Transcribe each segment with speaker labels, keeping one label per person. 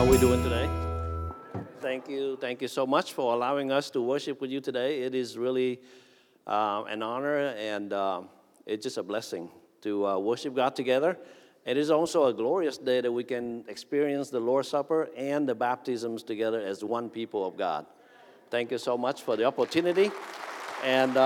Speaker 1: How are we doing today? Thank you so much for allowing us to worship with you today. It is really an honor and it's just a blessing to worship God together. It is also a glorious day that we can experience the Lord's Supper and the baptisms together as one people of God. Thank you so much for the opportunity. And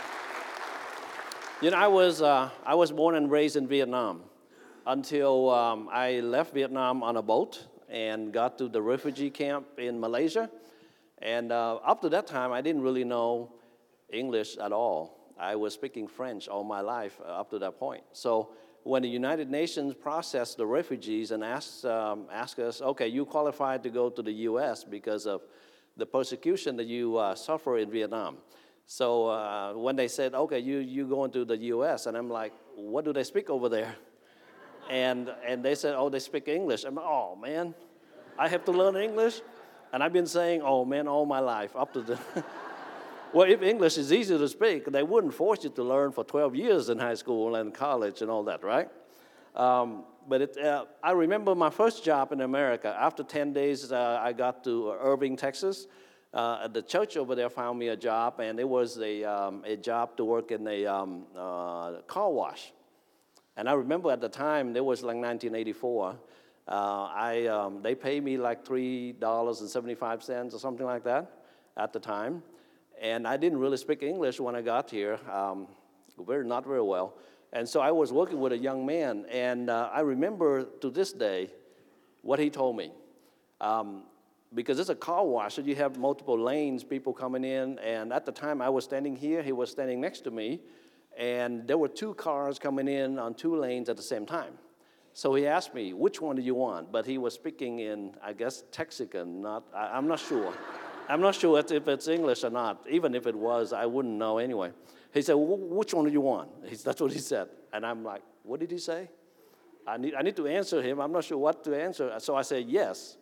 Speaker 1: I was born and raised in Vietnam until I left Vietnam on a boat and got to the refugee camp in Malaysia. And up to that time, I didn't really know English at all. I was speaking French all my life up to that point. So when the United Nations processed the refugees and asked us, okay, you qualified to go to the U.S. because of the persecution that you suffer in Vietnam. So when they said, okay, you going to the U.S., and I'm like, what do they speak over there? And they said, oh, they speak English. I'm like, oh, man, I have to learn English? And I've been saying, oh, man, all my life up to the... Well, if English is easy to speak, they wouldn't force you to learn for 12 years in high school and college and all that, right? But I remember my first job in America. After 10 days, I got to Irving, Texas. The church over there found me a job, and it was a job to work in a car wash. And I remember at the time, it was like 1984, they paid me like $3.75 or something like that at the time. And I didn't really speak English when I got here, not very well. And so I was working with a young man, and I remember to this day what he told me. Because it's a car wash, so you have multiple lanes, people coming in. And at the time, I was standing here, he was standing next to me. And there were two cars coming in on two lanes at the same time. So he asked me, which one do you want? But he was speaking in, I guess, Texican. I'm not sure. I'm not sure if it's English or not. Even if it was, I wouldn't know anyway. He said, which one do you want? That's what he said. And I'm like, what did he say? I need to answer him. I'm not sure what to answer. So I said, yes.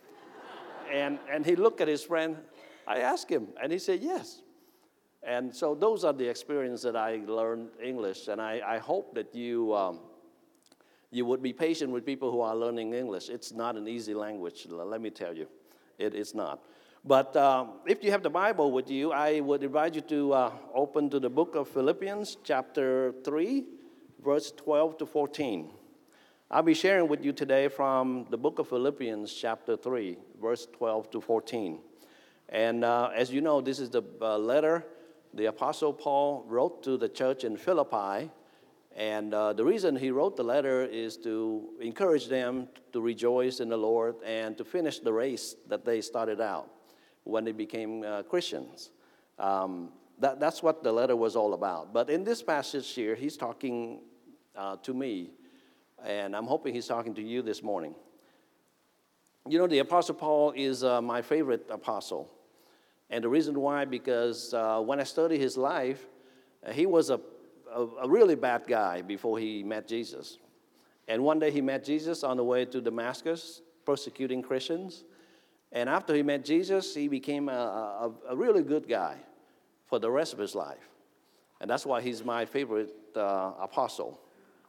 Speaker 1: And he looked at his friend. I asked him, and he said, yes. And so those are the experiences that I learned English, and I hope that you would be patient with people who are learning English. It's not an easy language, let me tell you. It's not. But if you have the Bible with you, I would invite you to open to the book of Philippians, chapter 3, verse 12 to 14. I'll be sharing with you today from the book of Philippians, chapter 3, verse 12 to 14. And as you know, this is the letter the Apostle Paul wrote to the church in Philippi, and the reason he wrote the letter is to encourage them to rejoice in the Lord and to finish the race that they started out when they became Christians. That's what the letter was all about. But in this passage here, he's talking to me, and I'm hoping he's talking to you this morning. You know, the Apostle Paul is my favorite apostle. And the reason why, because when I study his life, he was a really bad guy before he met Jesus. And one day he met Jesus on the way to Damascus, persecuting Christians. And after he met Jesus, he became a really good guy for the rest of his life. And that's why he's my favorite apostle.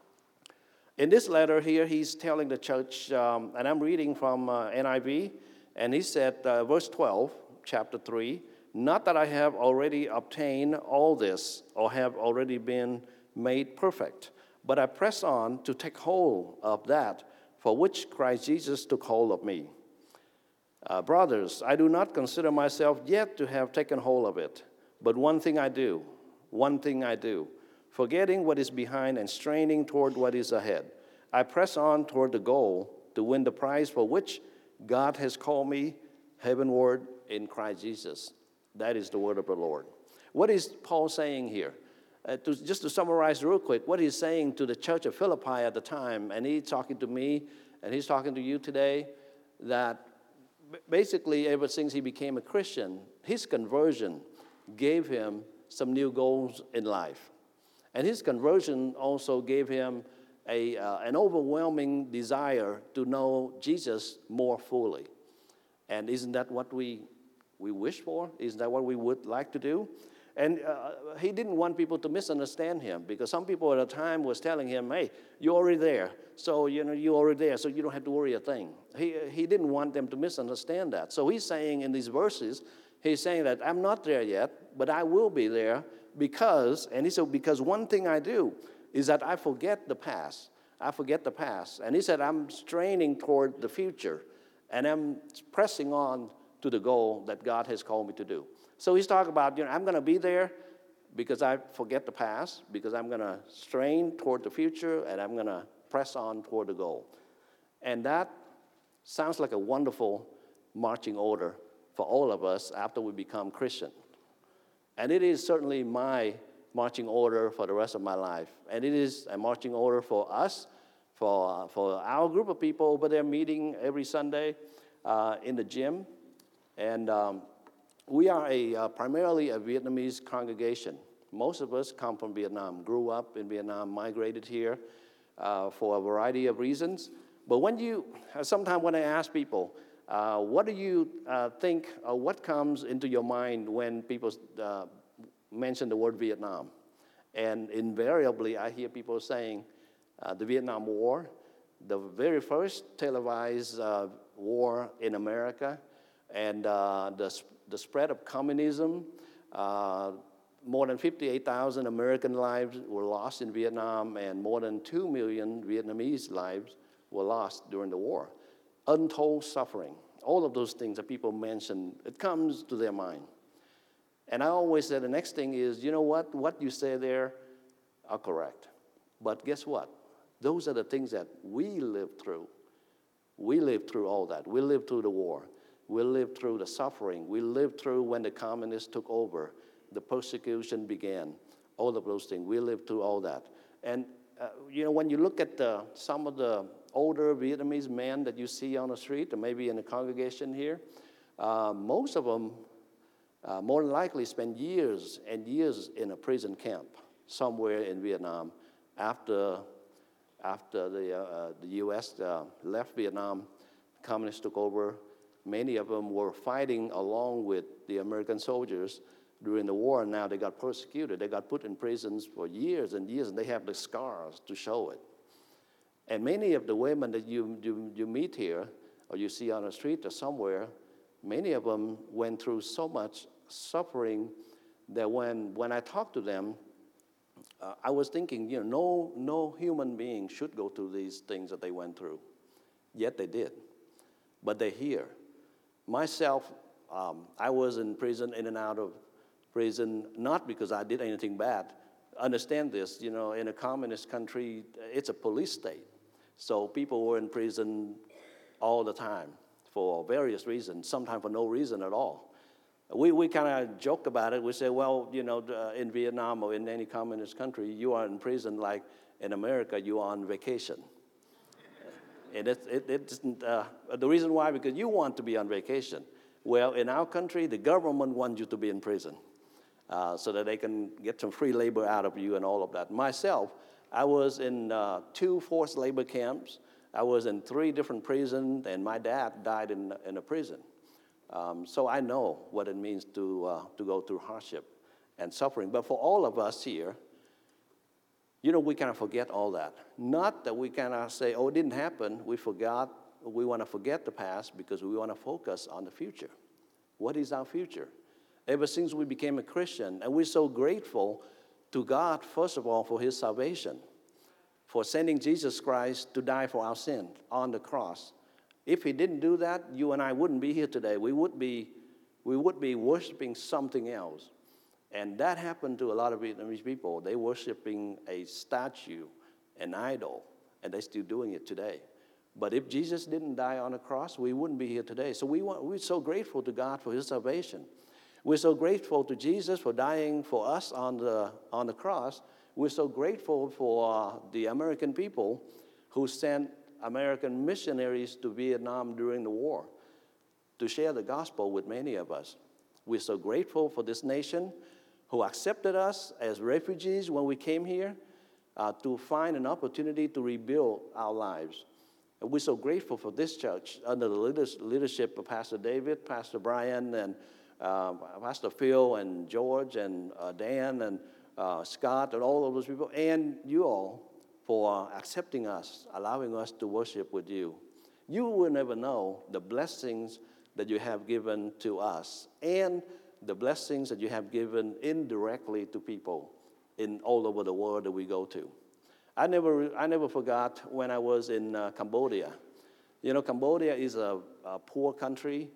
Speaker 1: In this letter here, he's telling the church, and I'm reading from NIV, and he said, verse 12, chapter 3, not that I have already obtained all this or have already been made perfect, but I press on to take hold of that for which Christ Jesus took hold of me. Brothers, I do not consider myself yet to have taken hold of it, but one thing I do, forgetting what is behind and straining toward what is ahead. I press on toward the goal to win the prize for which God has called me heavenward in Christ Jesus. That is the word of the Lord. What is Paul saying here? Just to summarize real quick, what he's saying to the church of Philippi at the time, and he's talking to me, and he's talking to you today, that basically ever since he became a Christian, his conversion gave him some new goals in life. And his conversion also gave him an overwhelming desire to know Jesus more fully. And isn't that what we wish for? Isn't that what we would like to do? And he didn't want people to misunderstand him, because some people at the time was telling him, hey, you're already there. So, you're already there, so you don't have to worry a thing. He didn't want them to misunderstand that. So he's saying in these verses, he's saying that I'm not there yet, but I will be there because one thing I do is that I forget the past. I forget the past. And he said, I'm straining toward the future, and I'm pressing on to the goal that God has called me to do. So he's talking about, I'm going to be there because I forget the past, because I'm going to strain toward the future, and I'm going to press on toward the goal. And that sounds like a wonderful marching order for all of us after we become Christian. And it is certainly my marching order for the rest of my life. And it is a marching order for us, for our group of people over there meeting every Sunday in the gym. And we are primarily a Vietnamese congregation. Most of us come from Vietnam, grew up in Vietnam, migrated here for a variety of reasons. But sometimes when I ask people, what do you think, or what comes into your mind when people mention the word Vietnam? And invariably, I hear people saying the Vietnam War, the very first televised war in America, and the spread of communism. More than 58,000 American lives were lost in Vietnam, and more than 2 million Vietnamese lives were lost during the war. Untold suffering. All of those things that people mention, it comes to their mind. And I always say the next thing is, you know what you say there are correct. But guess what? Those are the things that we lived through. We lived through all that. We lived through the war. We lived through the suffering. We lived through when the communists took over. The persecution began. All of those things. We lived through all that. And, when you look at some of the older Vietnamese men that you see on the street, or maybe in the congregation here, most of them more than likely spent years and years in a prison camp somewhere in Vietnam after the U.S. Left Vietnam, communists took over. Many of them were fighting along with the American soldiers during the war, and now they got persecuted. They got put in prisons for years and years, and they have the scars to show it. And many of the women that you meet here, or you see on the street or somewhere, many of them went through so much suffering that when I talked to them, I was thinking, no human being should go through these things that they went through. Yet they did. But they're here. Myself, I was in prison, in and out of prison, not because I did anything bad. Understand this, in a communist country, it's a police state. So people were in prison all the time for various reasons, sometimes for no reason at all. We kind of joke about it. We say, well, in Vietnam or in any communist country, you are in prison like in America, you are on vacation. And the reason why, because you want to be on vacation. Well, in our country, the government wants you to be in prison so that they can get some free labor out of you and all of that. Myself, I was in 2 forced labor camps. I was in 3 different prisons, and my dad died in a prison. So I know what it means to go through hardship and suffering. But for all of us here, we kind of forget all that. Not that we kind of say, it didn't happen. We forgot. We want to forget the past because we want to focus on the future. What is our future? Ever since we became a Christian, and we're so grateful to God, first of all, for his salvation, for sending Jesus Christ to die for our sin on the cross. If he didn't do that, you and I wouldn't be here today. We would be worshiping something else. And that happened to a lot of Vietnamese people. They worshiping a statue, an idol, and they're still doing it today. But if Jesus didn't die on the cross, we wouldn't be here today. So we're so grateful to God for his salvation. We're so grateful to Jesus for dying for us on the cross. We're so grateful for the American people who sent American missionaries to Vietnam during the war to share the gospel with many of us. We're so grateful for this nation who accepted us as refugees when we came here to find an opportunity to rebuild our lives. And we're so grateful for this church under the leadership of Pastor David, Pastor Brian, and Pastor Phil and George and Dan and Scott and all of those people, and you all for accepting us, allowing us to worship with you. You will never know the blessings that you have given to us and the blessings that you have given indirectly to people in all over the world that we go to. I never forgot when I was in Cambodia. You know, Cambodia is a poor country,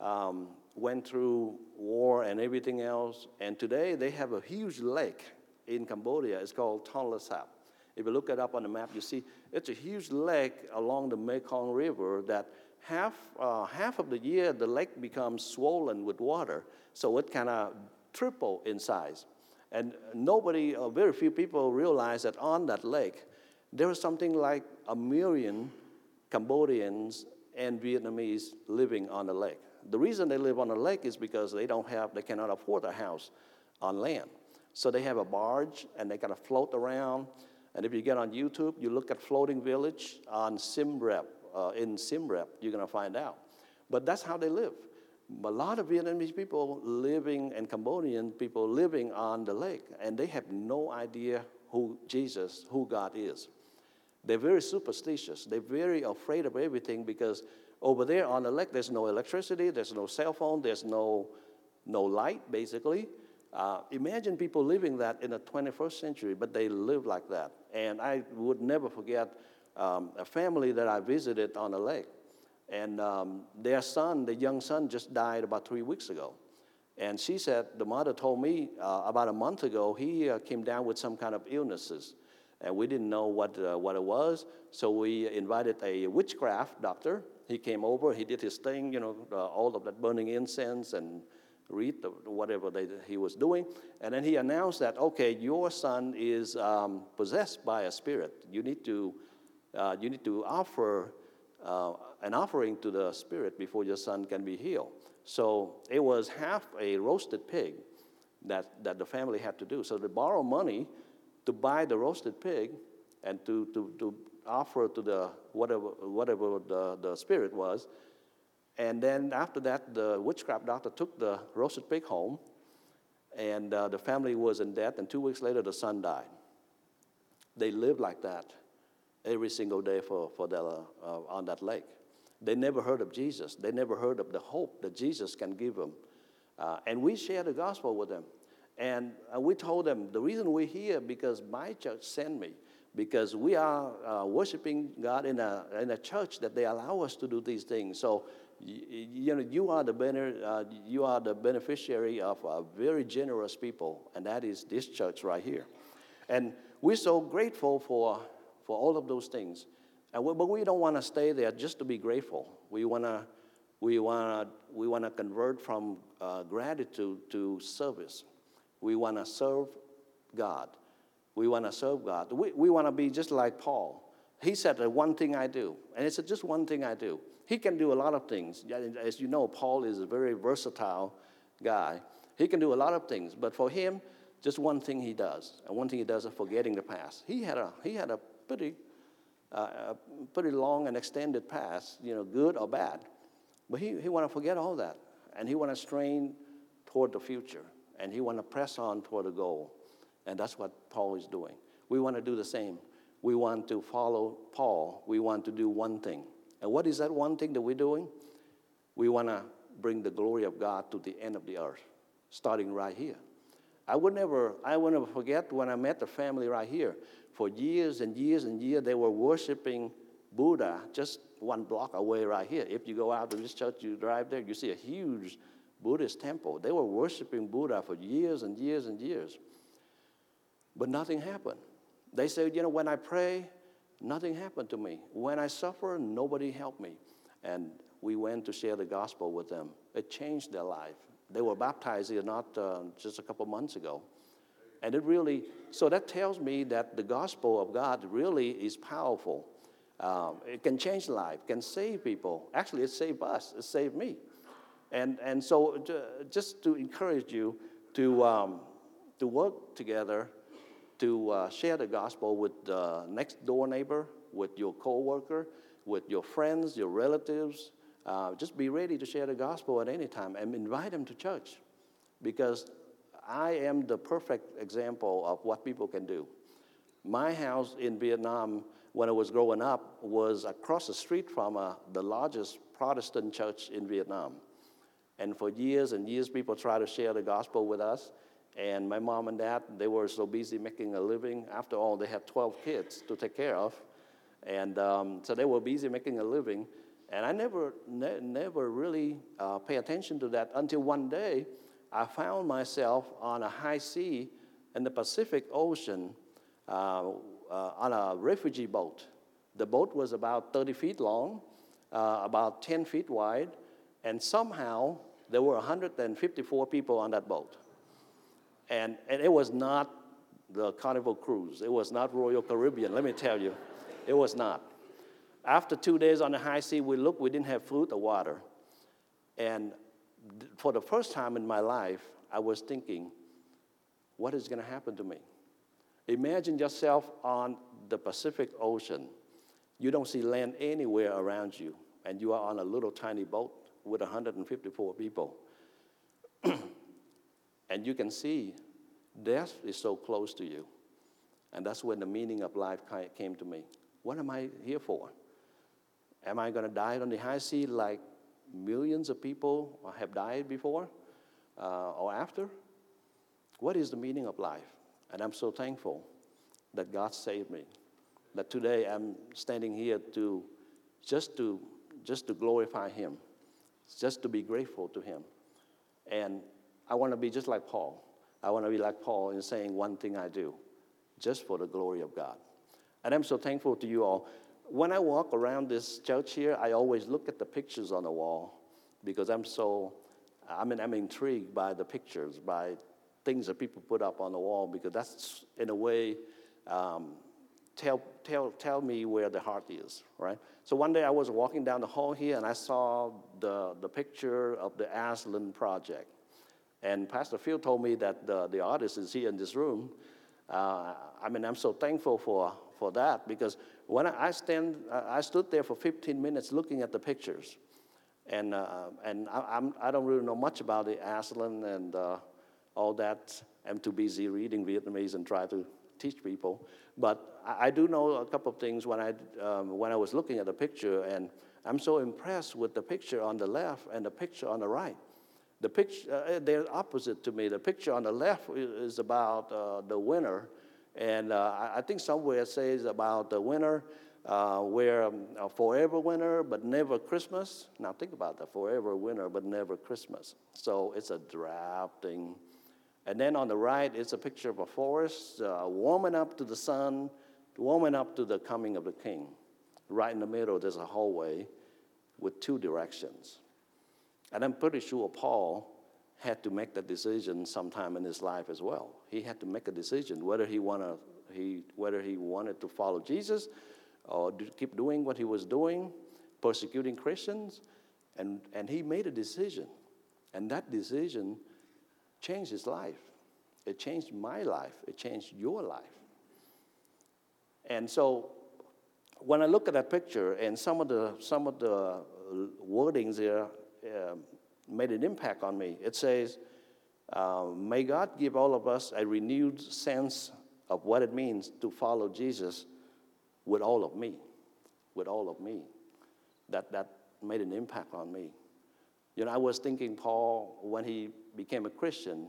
Speaker 1: went through war and everything else, and today they have a huge lake in Cambodia. It's called Tonle Sap. If you look it up on the map, you see it's a huge lake along the Mekong River that half of the year the lake becomes swollen with water, so it kind of triple in size. And very few people realize that on that lake, there is something like 1 million Cambodians and Vietnamese living on the lake. The reason they live on the lake is because they cannot afford a house on land. So they have a barge and they kind of float around. And if you get on YouTube, you look at Floating Village on Siem Reap, in Siem Reap, you're going to find out. But that's how they live. A lot of Vietnamese people living and Cambodian people living on the lake, and they have no idea who God is. They're very superstitious. They're very afraid of everything because over there on the lake, there's no electricity, there's no cell phone, there's no light, basically. Imagine people living that in the 21st century, but they live like that. And I would never forget a family that I visited on the lake. And their son, the young son, just died about 3 weeks ago. And she said, the mother told me about a month ago, he came down with some kind of illnesses. And we didn't know what it was. So we invited a witchcraft doctor. He came over, he did his thing, all of that burning incense and read whatever he was doing. And then he announced that, okay, your son is possessed by a spirit. You need to offer an offering to the spirit before your son can be healed. So it was half a roasted pig that the family had to do. So they borrowed money to buy the roasted pig and to offer to the whatever the spirit was. And then after that, the witchcraft doctor took the roasted pig home, and the family was in debt, and 2 weeks later, the son died. They lived like that every single day on that lake. They never heard of Jesus. They never heard of the hope that Jesus can give them. And we shared the gospel with them. And we told them, the reason we're here because my church sent me, because we are worshiping God in a church that they allow us to do these things. So, you are the beneficiary of very generous people, and that is this church right here. And we're so grateful for all of those things. But we don't want to stay there just to be grateful. We want to convert from gratitude to service. We want to serve God. We want to serve God. We want to be just like Paul. He said, one thing I do. And it's just one thing I do. He can do a lot of things. As you know, Paul is a very versatile guy. He can do a lot of things. But for him, just one thing he does. And one thing he does is forgetting the past. He had a pretty long and extended past, good or bad. But he want to forget all that. And he want to strain toward the future. And he want to press on toward the goal. And that's what Paul is doing. We want to do the same. We want to follow Paul. We want to do one thing. And what is that one thing that we're doing? We want to bring the glory of God to the end of the earth, starting right here. I will never forget when I met the family right here. For years and years and years, they were worshiping Buddha just 1 block away right here. If you go out to this church, you drive there, you see a huge Buddhist temple. They were worshiping Buddha for years and years and years. But nothing happened. They said, when I pray, nothing happened to me. When I suffer, nobody helped me. And we went to share the gospel with them. It changed their life. They were baptized here not just a couple months ago. And so that tells me that the gospel of God really is powerful. It can change life, can save people. Actually, it saved us. It saved me. And so just to encourage you to work together, to share the gospel with the next door neighbor, with your coworker, with your friends, your relatives, just be ready to share the gospel at any time and invite them to church, because I am the perfect example of what people can do. My house in Vietnam, when I was growing up, was across the street from the largest Protestant church in Vietnam. And for years and years, people tried to share the gospel with us. And my mom and dad, they were so busy making a living. After all, they had 12 kids to take care of. And so they were busy making a living. And I never really pay attention to that until one day I found myself on a high sea in the Pacific Ocean on a refugee boat. The boat was about 30 feet long, about 10 feet wide, and somehow there were 154 people on that boat. And it was not the Carnival Cruise. It was not Royal Caribbean, let me tell you. It was not. After 2 days on the high sea, we looked, we didn't have food or water. And for the first time in my life, I was thinking, what is going to happen to me? Imagine yourself on the Pacific Ocean. You don't see land anywhere around you, and you are on a little tiny boat with 154 people. And you can see death is so close to you. And that's when the meaning of life came to me. What am I here for? Am I going to die on the high sea like millions of people have died before or after? What is the meaning of life? And I'm so thankful that God saved me, that today I'm standing here just to glorify Him, just to be grateful to Him. And I want to be just like Paul. I want to be like Paul in saying one thing I do, just for the glory of God. And I'm so thankful to you all. When I walk around this church here, I always look at the pictures on the wall, because I'm intrigued by the pictures, by things that people put up on the wall, because that's, in a way, tell me where the heart is, right? So one day I was walking down the hall here, and I saw the picture of the Aslan Project. And Pastor Phil told me that the artist is here in this room. I'm so thankful for that, because when I stood there for 15 minutes looking at the pictures. And I don't really know much about the Aslan and all that. I'm too busy reading Vietnamese and try to teach people. But I do know a couple of things when I was looking at the picture, and I'm so impressed with the picture on the left and the picture on the right. The picture, they're opposite to me. The picture on the left is about the winter, and I think somewhere it says about the winter, where forever winter but never Christmas. Now think about that, forever winter but never Christmas. So it's a drought thing. And then on the right, it's a picture of a forest warming up to the sun, warming up to the coming of the King. Right in the middle, there's a hallway with two directions. And I'm pretty sure Paul had to make that decision sometime in his life as well. He had to make a decision whether he wanted to follow Jesus or keep doing what he was doing, persecuting Christians. And he made a decision. And that decision changed his life. It changed my life. It changed your life. And so when I look at that picture, and some of the wordings there made an impact on me. It says, may God give all of us a renewed sense of what it means to follow Jesus with all of me. With all of me. That made an impact on me. You know, I was thinking Paul, when he became a Christian,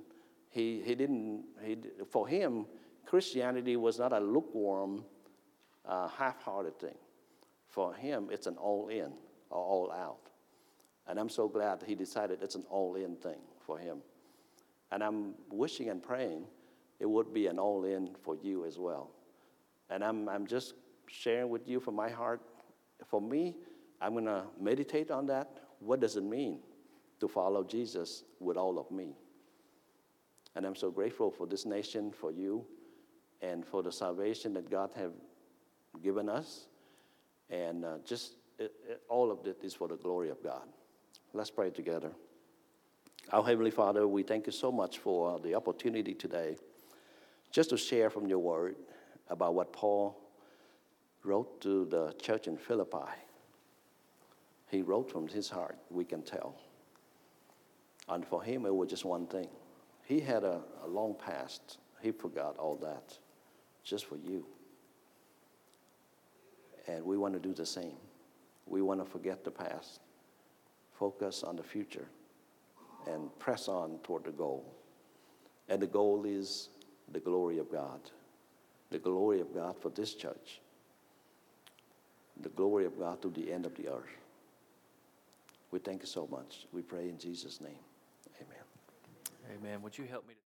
Speaker 1: for him, Christianity was not a lukewarm, half-hearted thing. For him, it's an all-in or all-out. And I'm so glad that he decided it's an all-in thing for him. And I'm wishing and praying it would be an all-in for you as well. And I'm just sharing with you from my heart. For me, I'm going to meditate on that. What does it mean to follow Jesus with all of me? And I'm so grateful for this nation, for you, and for the salvation that God has given us. And all of it is for the glory of God. Let's pray together. Our Heavenly Father, we thank you so much for the opportunity today just to share from your word about what Paul wrote to the church in Philippi. He wrote from his heart, we can tell. And for him, it was just one thing. He had a long past. He forgot all that just for you. And we want to do the same. We want to forget the past, focus on the future, and press on toward the goal. And the goal is the glory of God. The glory of God for this church. The glory of God to the end of the earth. We thank you so much. We pray in Jesus' name. Amen.
Speaker 2: Amen. Would you help me to